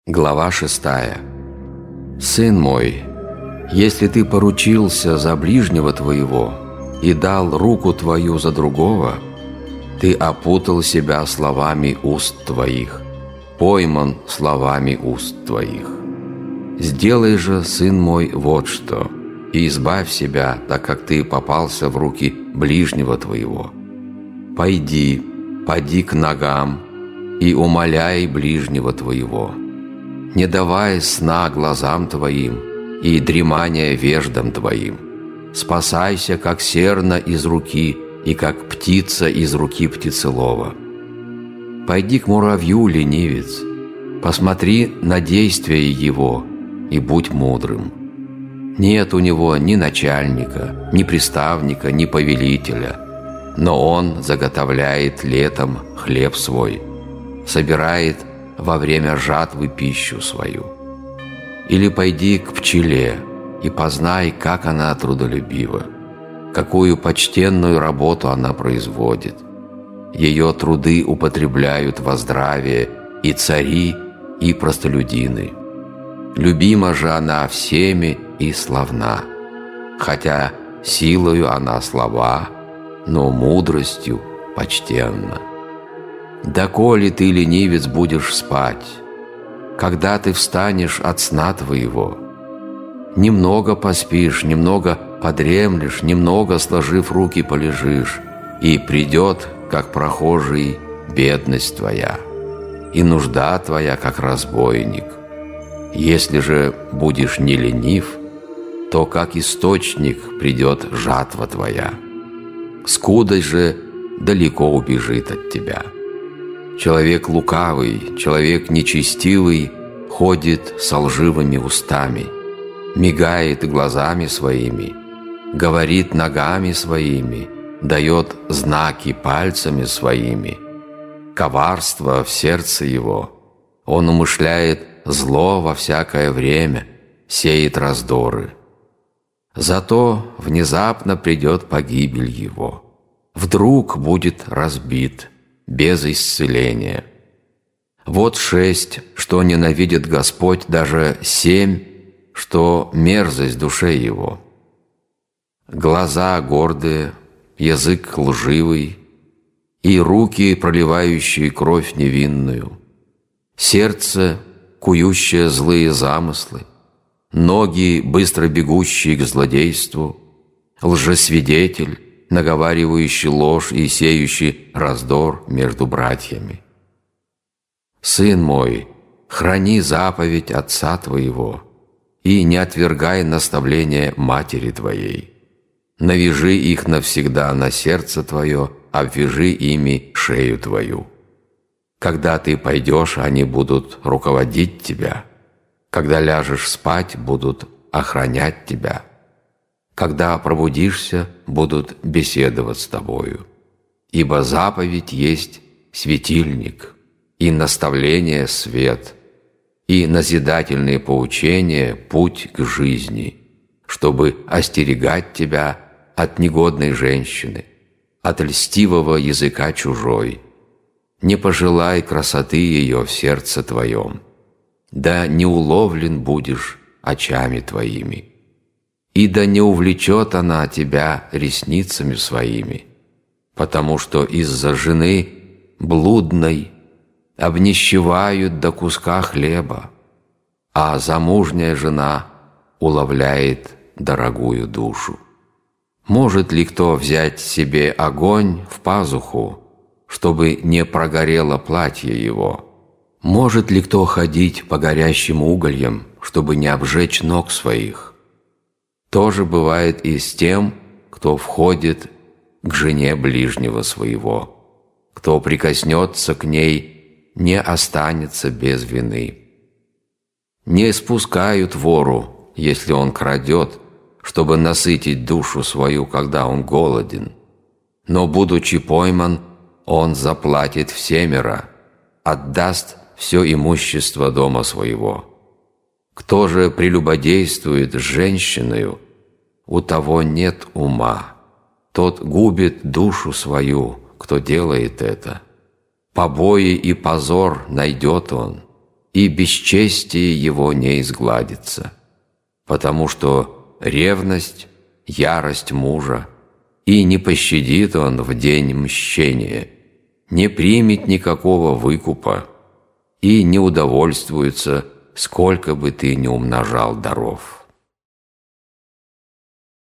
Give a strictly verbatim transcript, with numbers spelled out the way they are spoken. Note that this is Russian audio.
Глава шестая. «Сын мой, если ты поручился за ближнего твоего и дал руку твою за другого, ты опутал себя словами уст твоих, пойман словами уст твоих. Сделай же, сын мой, вот что, и избавь себя, так как ты попался в руки ближнего твоего. Пойди, поди к ногам и умоляй ближнего твоего, не давай сна глазам твоим и дремания веждам твоим. Спасайся, как серна из руки и как птица из руки птицелова. Пойди к муравью, ленивец, посмотри на действие его и будь мудрым. Нет у него ни начальника, ни приставника, ни повелителя, но он заготовляет летом хлеб свой, собирает во время жатвы пищу свою. Или пойди к пчеле и познай, как она трудолюбива, какую почтенную работу она производит. Ее труды употребляют во здравие и цари, и простолюдины. Любима же она всеми и славна, хотя силою она слаба, но мудростью почтенна. Доколе ты, ленивец, будешь спать, когда ты встанешь от сна твоего? Немного поспишь, немного подремлешь, немного, сложив руки, полежишь, и придет, как прохожий, бедность твоя, и нужда твоя, как разбойник. Если же будешь не ленив, то как источник придет жатва твоя. Скудость же далеко убежит от тебя. Человек лукавый, человек нечестивый ходит со лживыми устами, мигает глазами своими, говорит ногами своими, дает знаки пальцами своими. Коварство в сердце его, он умышляет зло во всякое время, сеет раздоры. Зато внезапно придет погибель его, вдруг будет разбит, без исцеления. Вот шесть, что ненавидит Господь, даже семь, что мерзость душе его. Глаза гордые, язык лживый, и руки, проливающие кровь невинную, сердце, кующее злые замыслы, ноги, быстро бегущие к злодейству, лжесвидетель, наговаривающий ложь и сеющий раздор между братьями. Сын мой, храни заповедь отца твоего и не отвергай наставления матери твоей. Навяжи их навсегда на сердце твое, обвяжи ими шею твою. Когда ты пойдешь, они будут руководить тебя. Когда ляжешь спать, будут охранять тебя. Когда пробудишься, будут беседовать с тобою. Ибо заповедь есть светильник, и наставление – свет, и назидательные поучения – путь к жизни, чтобы остерегать тебя от негодной женщины, от льстивого языка чужой. Не пожелай красоты ее в сердце твоем, да не уловлен будешь очами твоими. И да не увлечет она тебя ресницами своими, потому что из-за жены блудной обнищевают до куска хлеба, а замужняя жена уловляет дорогую душу. Может ли кто взять себе огонь в пазуху, чтобы не прогорело платье его? Может ли кто ходить по горящим угольям, чтобы не обжечь ног своих? То же бывает и с тем, кто входит к жене ближнего своего. Кто прикоснется к ней, не останется без вины. Не спускают вору, если он крадет, чтобы насытить душу свою, когда он голоден. Но, будучи пойман, он заплатит всемеро, отдаст все имущество дома своего. Кто же прелюбодействует с женщиною, у того нет ума. Тот губит душу свою, кто делает это. Побои и позор найдет он, и бесчестие его не изгладится, потому что ревность – ярость мужа, и не пощадит он в день мщения, не примет никакого выкупа и не удовольствуется, сколько бы ты ни умножал даров».